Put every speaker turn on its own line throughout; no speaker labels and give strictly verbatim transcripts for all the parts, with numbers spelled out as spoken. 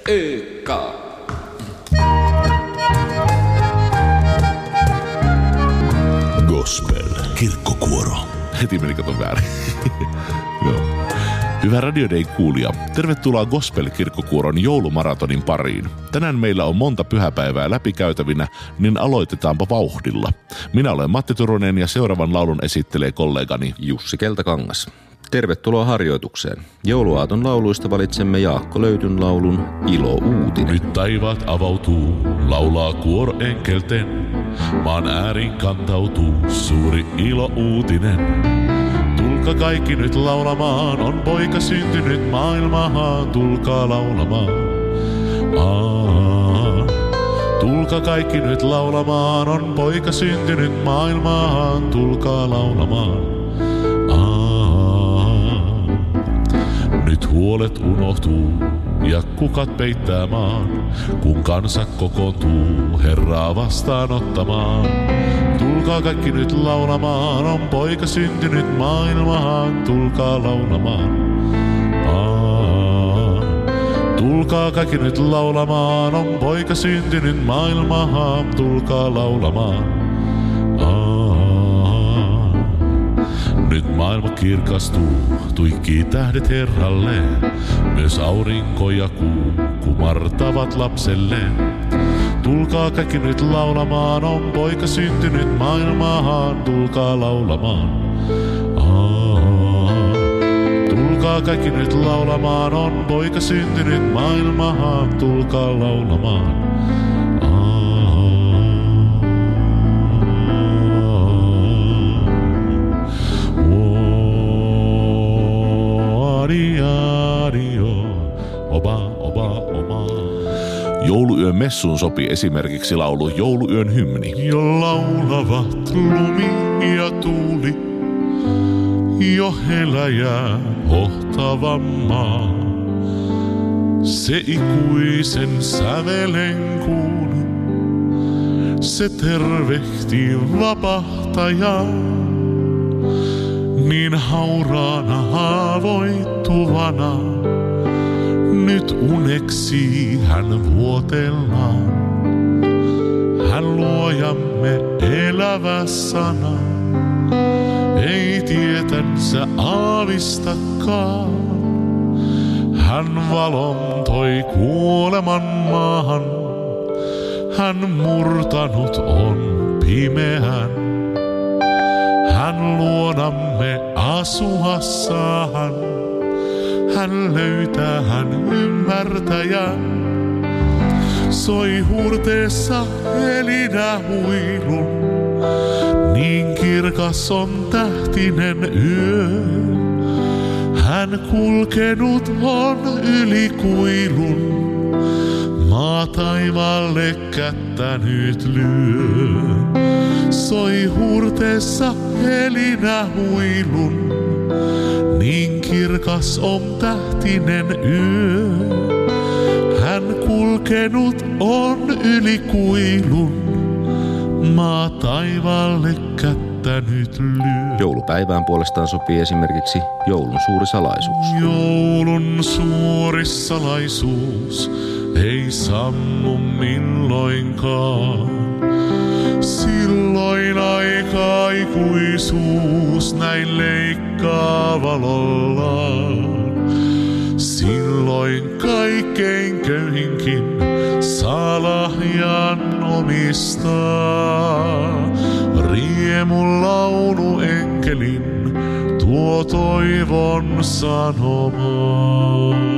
Eka.
Gospel, kirkkokuoro. Heti meni kato väärin. Joo. Hyvä Radio Day -kuulija, tervetuloa Gospel-kirkkokuoron joulumaratonin pariin. Tänään meillä on monta pyhäpäivää läpikäytävinä, niin aloitetaanpa vauhdilla. Minä olen Matti Turunen ja seuraavan laulun esittelee kollegani
Jussi Keltakangas. Tervetuloa harjoitukseen. Jouluaaton lauluista valitsemme Jaakko Löytyn laulun Ilo uutinen.
Nyt taivaat avautuu, laulaa kuoro enkelten. Maan ääriin kantautuu suuri ilo uutinen. Tulkaa kaikki nyt laulamaan, on poika syntynyt maailmaan. Tulkaa laulamaan. Aa. Tulkaa kaikki nyt laulamaan, on poika syntynyt maailmaan. Tulkaa laulamaan. Nyt huolet unohtuu ja kukat peittää maan, kun kansa kokoontuu Herraa vastaanottamaan. Tulkaa kaikki nyt laulamaan, on poika syntynyt maailmaan. Tulkaa laulamaan. Aa. Tulkaa kaikki nyt laulamaan, on poika syntynyt maailmaan. Tulkaa laulamaan. Nyt maailma kirkastuu, tuikkii tähdet Herralle. Myös aurinko ja kuu kumartavat lapselleen. Tulkaa kaikki nyt laulamaan, on poika syntynyt maailmaan. Tulkaa laulamaan. Aa. Tulkaa kaikki nyt laulamaan, on poika syntynyt maailmaan. Tulkaa laulamaan. Jouluyön messuun sopii esimerkiksi laulu Jouluyön hymni.
Jo laulavat lumi ja tuuli, jo heläjää hohtava maa. Se ikuisen sävelen kuuli, se tervehtii vapahtajaa. Niin hauraana haavoittuvana nyt uneksi hän vuotellaan. Hän luojamme elävä sana, ei tietänsä aavistakaan. Hän valon toi kuoleman maahan, hän murtanut on pimeän. Hän luonamme asua saahan, hän löytää hän ymmärtäjän. Soi huurteessa helinä huilun, niin kirkas on tähtinen yö. Hän kulkenut on yli kuilun, maa taivaalle kättä nyt lyö. Soi huurteessa helinä huilun, niin kirkas on tähtinen yö. Hän kulkenut on yli kuilun, maa taivaalle kättä nyt lyö.
Joulupäivään puolestaan sopii esimerkiksi joulun suuri salaisuus.
Joulun suuri salaisuus ei sammu milloinkaan. Silloin aika ikuisuus näin leikkaa valollaan. Silloin kaikkein köyhinkin saa lahjan omistaa. Riemun laulu enkelin tuo toivon sanomaan.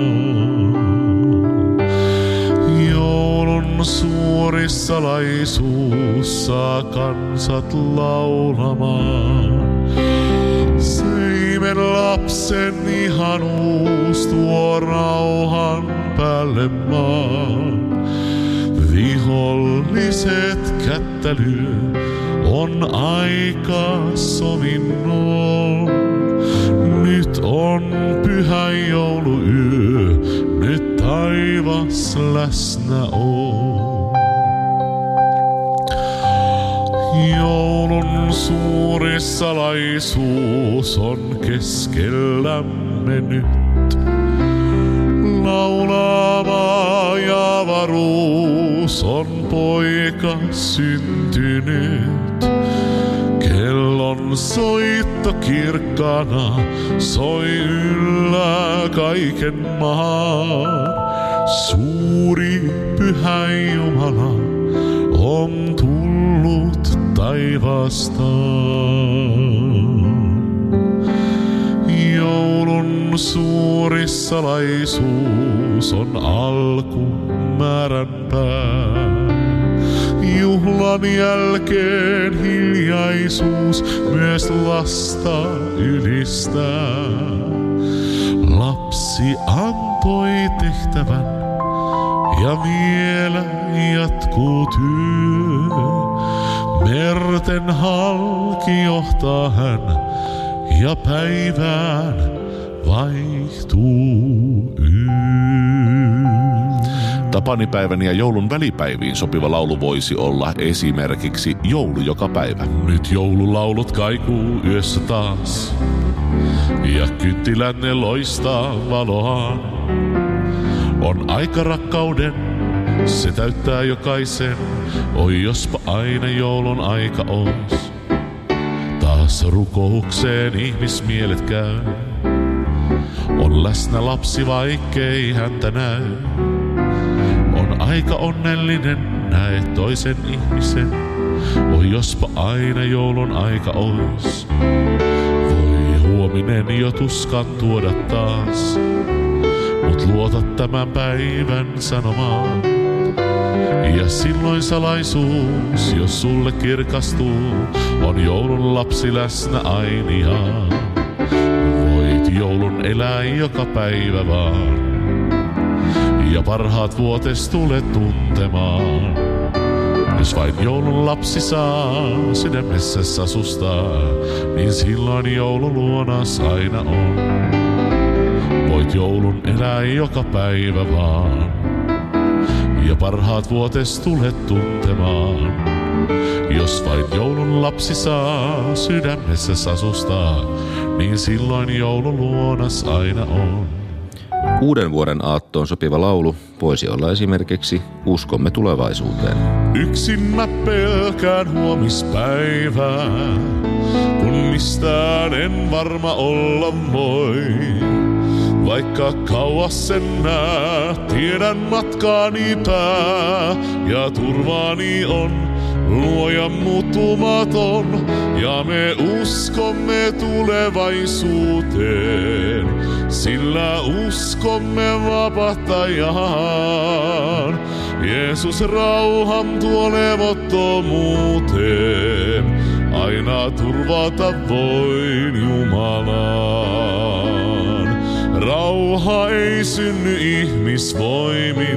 Joulun suuri salaisuus saa kansat laulamaan. Seimen lapsen ihanuus tuo rauhan päälle maan. Viholliset kättä lyö, on aika sovinnon. Nyt on pyhä jouluyö, nyt taivas läsnä on. Joulun suuri salaisuus on keskellämme nyt. Laulava ja avaruus on poika syntynyt. Kellon soitto kirkkana soi yllä kaiken maan. Suuri pyhä Jumala on tullut taivaastaan. Joulun suuri salaisuus on alkumääränpää. Juhlan jälkeen hiljaisuus myös lasta ylistää. Lapsi antoi tehtävän ja vielä jatkuu työ. Merten halki johtaa hän ja päivään vaihtuu yö.
Tapanipäivän ja joulun välipäiviin sopiva laulu voisi olla esimerkiksi Joulu joka päivä.
Nyt joululaulut kaikuu yössä taas ja kynttilänne loistaa valoaan. On aika rakkauden, se täyttää jokaisen. Oi jospa aina joulun aika ois. Taas rukoukseen ihmismielet käy. On läsnä lapsi vaikkei häntä näy. On aika onnellinen, näet toisen ihmisen. Oi jospa aina joulun aika ois. Voi huominen jo tuskan tuoda taas. Mut luota tämän päivän sanomaan. Ja silloin salaisuus, jos sulle kirkastuu, on joulun lapsi läsnä ainiaan. Voit joulun elää joka päivä vaan, ja parhaat vuotes tulet tuntemaan. Jos vain joulun lapsi saa sydämessä asustaa, niin silloin joulu luonas aina on. Voit joulun elää joka päivä vaan, ja parhaat vuotes tulet tuntemaan. Jos vain joulun lapsi saa sydämessä asustaa, niin silloin joulu luonas aina on.
Uuden vuoden aattoon sopiva laulu voisi olla esimerkiksi Uskomme tulevaisuuteen.
Yksin mä pelkään huomispäivää, kun mistään en varma olla voi. Vaikka kauas sen nää, tiedän matkaani pää ja turvaani on Luoja muuttumaton, ja me uskomme tulevaisuuteen, sillä uskomme vapahtajaan. Jeesus rauhan tuo levottomuuteen, aina turvata voin Jumalaan. Rauha ei synny ihmisvoimin,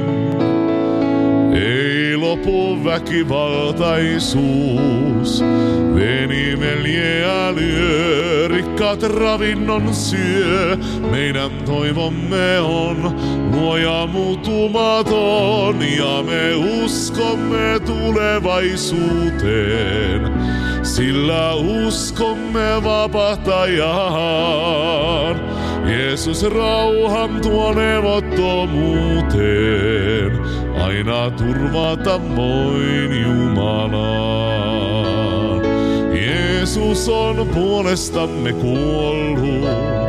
ei lopu väkivaltaisuus. Veni veljeä lyö, rikkaat ravinnon syö. Meidän toivomme on Luoja muuttumaton, ja me uskomme tulevaisuuteen, sillä uskomme vapahtajaan. Jeesus rauhan tuo levottomuuteen, aina turvata voin Jumalaan. Jeesus on puolestamme kuollut,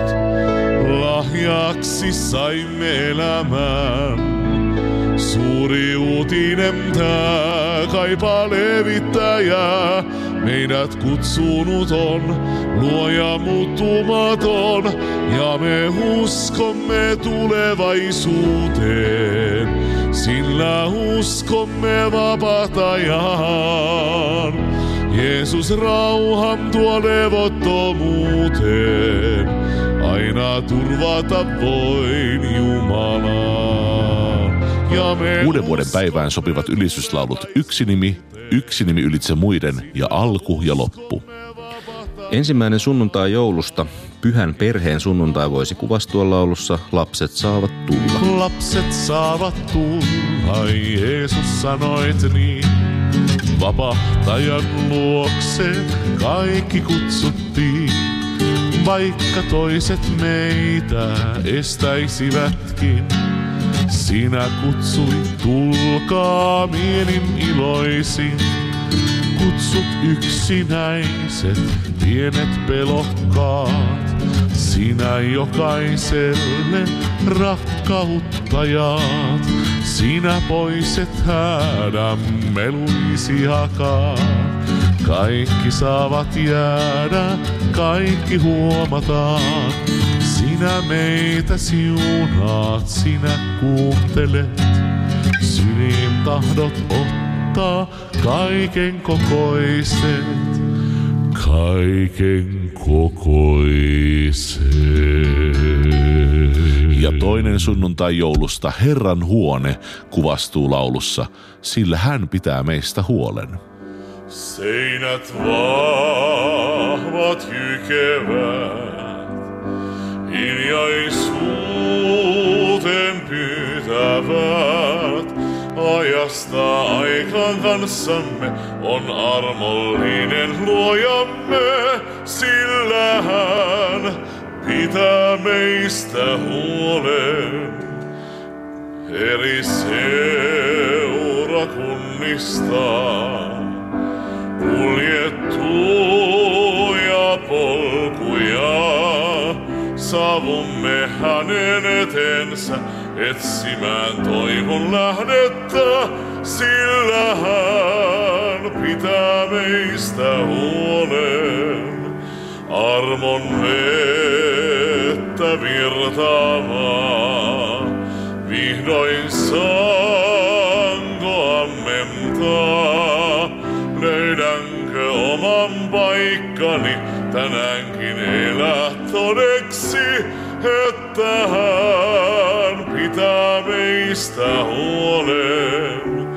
lahjaksi saimme elämään. Suuri uutinen tää kaipaa levittäjää, meidät kutsunut on Luoja muuttumaton, ja me uskomme tulevaisuuteen, sillä uskomme vapahtajaan. Jeesus rauhan tuo levottomuuteen, aina turvata voin Jumalaan.
Uuden vuoden päivään sopivat ylistyslaulut Yksi nimi, Yksi nimi ylitse muiden ja Alku ja loppu.
Ensimmäinen sunnuntai joulusta, pyhän perheen sunnuntai, voisi kuvastua laulussa Lapset saavat tulla.
Lapset saavat tulla, Jeesus sanoit niin. Vapahtajan luokse kaikki kutsuttiin, vaikka toiset meitä estäisivätkin. Sinä kutsuit, tulkaa mielin iloisin. Kutsut yksinäiset, pienet pelokkaat. Sinä jokaiselle rakkauttajat. Sinä pois et häädä meluisiakaan. Kaikki saavat jäädä, kaikki huomataan. Sinä meitä siunaat, sinä kuuntelet. Syliin tahdot ottaa kaiken kokoiset, kaiken kokoiset.
Ja toinen sunnuntai joulusta Herran huone kuvastuu laulussa, sillä hän pitää meistä huolen.
Seinät vahvat jykevät, hiljaisuuteen pyytävät. Ajasta aikaan kanssamme on armollinen luojamme, sillä hän pitää meistä huolen. Eri seurakunnista kuljettuja polkuja, saavumme hänen etensä etsimään toivon lähdettä, sillä hän pitää meistä huolen. Armon vettä virtaavaa, vihdoin saanko ammentaa. Löydänkö oman paikkani tänäänkin elää todeksi, että hän pitää meistä huolen.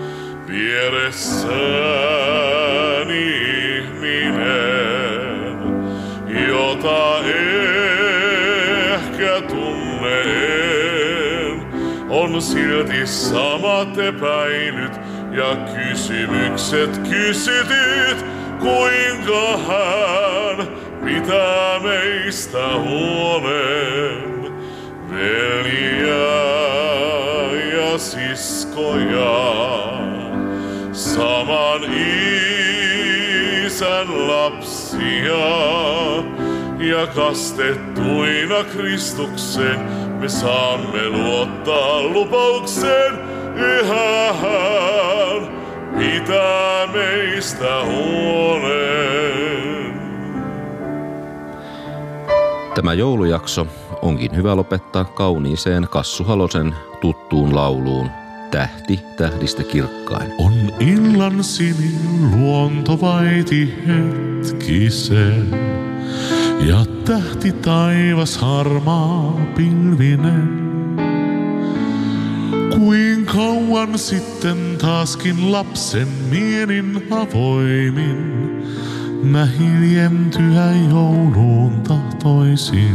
Vieressäni ihminen, jota ehkä tunnen, on silti samat epäilyt ja kysymykset kysytyt, kuinka hän pitää meistä huolen. Veliä ja siskoja, saman isän lapsia, ja kastettuina Kristuksen me saamme luottaa lupaukseen. Yhä hän pitää meistä huolen.
Tämä joulujakso onkin hyvä lopettaa kauniiseen Kassu Halosen tuttuun lauluun Tähti tähdistä kirkkain.
On illan sinin luonto vaiti hetkisen, ja tähti taivas harmaa pilvinen. Kuin kauan sitten taaskin lapsen mielin avoimin mä hiljentyä jouluun tahtoisin.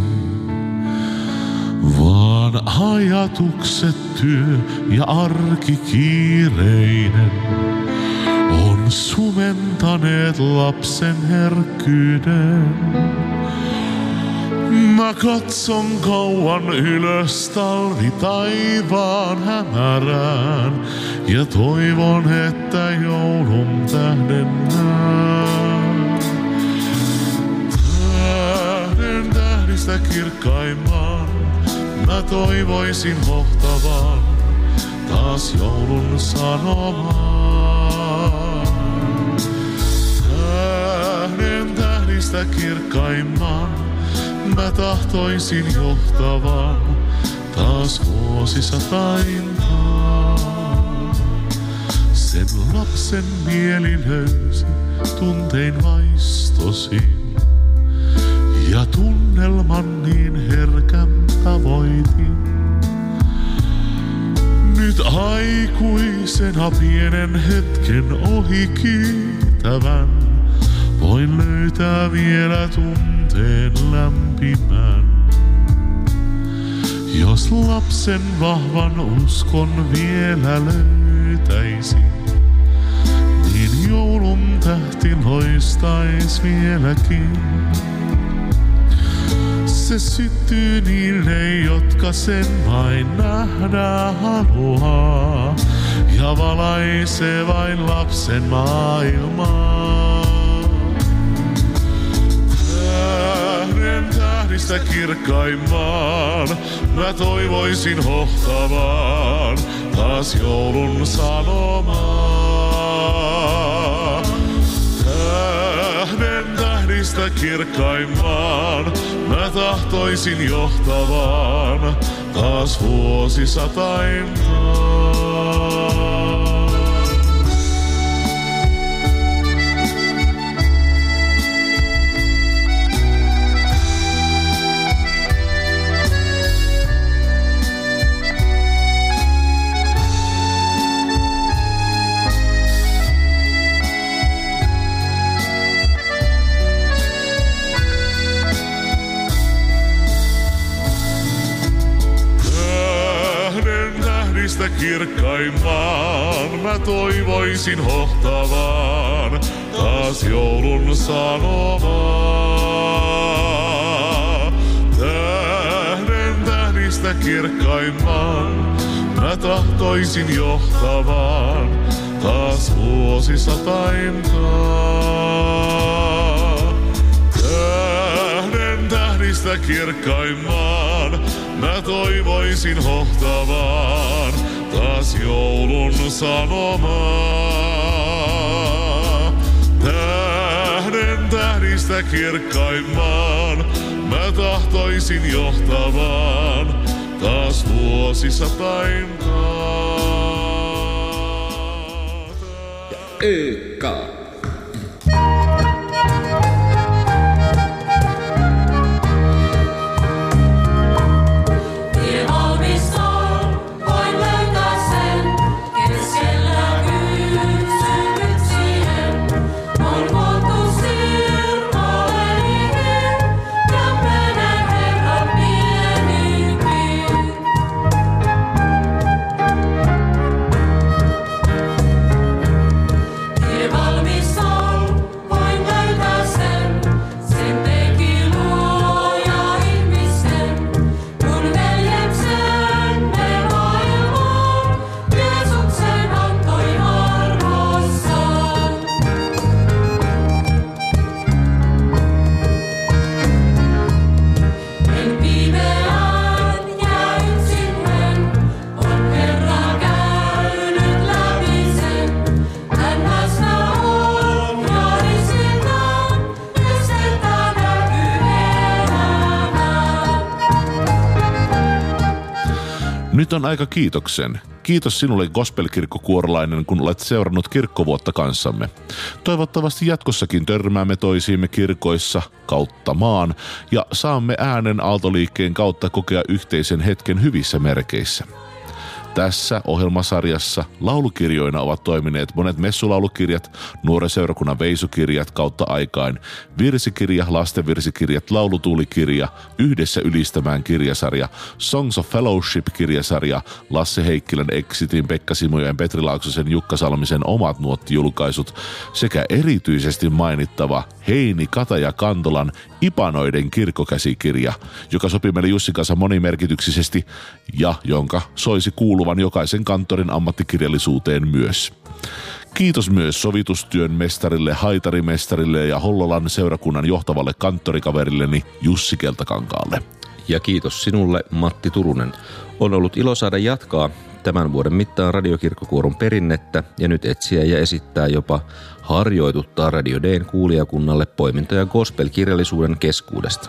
Vaan ajatukset työ ja arki kiireinen on sumentaneet lapsen herkkyyden. Mä katson kauan ylös talvi taivaan hämärään ja toivon, että joulun tähden näen. Tähden tähdistä kirkkaimman mä toivoisin hohtavan taas joulun sanomaan. Tähden tähdistä kirkkaimman mä tahtoisin johtavan taas vuosisataintaan. Sen lapsen mieli löysi, tuntein vaistosin, ja tunnelman niin herkän tavoitin. Nyt aikuisena pienen hetken ohi kiitävän, voin löytää vielä tunteen lämpimän. Jos lapsen vahvan uskon vielä löytäisin, niin joulun tähti loistais vieläkin. Se syttyy niille, jotka sen vain nähdä haluaa, ja valaisee vain lapsen maailmaa. Tähden tähdistä kirkkaimman mä toivoisin hohtavaan taas joulun sanomaa. Tähden tähdistä kirkkaimman mä tahtoisin johtavaan taas vuosisataintaan. Kirkkaimman mä toivoisin hohtavaan taas joulun sanomaa. Tähden tähdistä kirkkaimman mä tahtoisin johtavaan taas vuosisataintaan. Tähden tähdistä kirkkaimman mä toivoisin hohtavaan taas joulun sanomaa. Tähden tähdistä kirkkaimman mä tahtoisin johtavaan taas vuosisataintaan.
Eka.
Nyt on aika kiitoksen. Kiitos sinulle gospelkirkkokuorolainen, kun olet seurannut kirkkovuotta kanssamme. Toivottavasti jatkossakin törmäämme toisiimme kirkoissa kautta maan ja saamme äänen aaltoliikkeen kautta kokea yhteisen hetken hyvissä merkeissä. Tässä ohjelmasarjassa laulukirjoina ovat toimineet monet messulaulukirjat, nuoren seurakunnan veisukirjat kautta aikain, virsikirja, lastenvirsikirjat, laulutuulikirja, Yhdessä ylistämään kirjasarja, Songs of Fellowship-kirjasarja, Lasse Heikkilän Exitin, Pekka Simoja ja Petri Laaksosen, Jukka Salmisen omat nuottijulkaisut sekä erityisesti mainittava Heini Kataja Kantolan Ipanoiden kirkkokäsikirja, joka sopii meille Jussin kanssa monimerkityksisesti ja jonka soisi kuuluvan jokaisen kanttorin ammattikirjallisuuteen myös. Kiitos myös sovitustyön mestarille, haitarimestarille ja Hollolan seurakunnan johtavalle kanttorikaverilleni Jussi Keltakankaalle.
Ja kiitos sinulle, Matti Turunen. On ollut ilo saada jatkaa tämän vuoden mittaan radiokirkkokuoron perinnettä ja nyt etsiä ja esittää jopa harjoituttaa Radio D:n kuulijakunnalle poimintoja gospel-kirjallisuuden keskuudesta.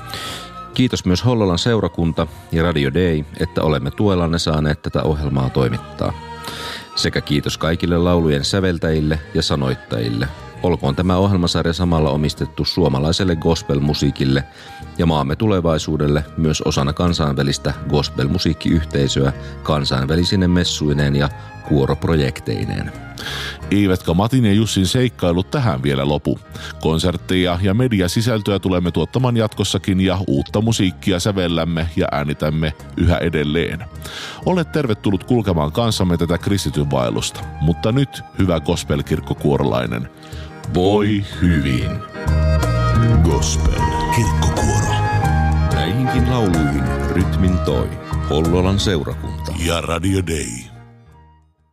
Kiitos myös Hollolan seurakunta ja Radio Day, että olemme tuellanne saaneet tätä ohjelmaa toimittaa. Sekä kiitos kaikille laulujen säveltäjille ja sanoittajille. Olkoon tämä ohjelmasarja samalla omistettu suomalaiselle gospelmusiikille ja maamme tulevaisuudelle myös osana kansainvälistä gospelmusiikkiyhteisöä kansainvälisine messuineen ja kuoroprojekteineen.
Eivätkä Matin ja Jussin seikkailut tähän vielä lopu. Konsertteja ja mediasisältöä tulemme tuottamaan jatkossakin ja uutta musiikkia sävellämme ja äänitämme yhä edelleen. Olet tervetullut kulkemaan kanssamme tätä kristityn vaellusta, mutta nyt hyvä gospel-kirkkokuorolainen. Voi hyvin!
Gospel-kirkkokuoro.
näihinkin lauluihin rytmin toi Hollolan seurakunta.
Ja Radio Day.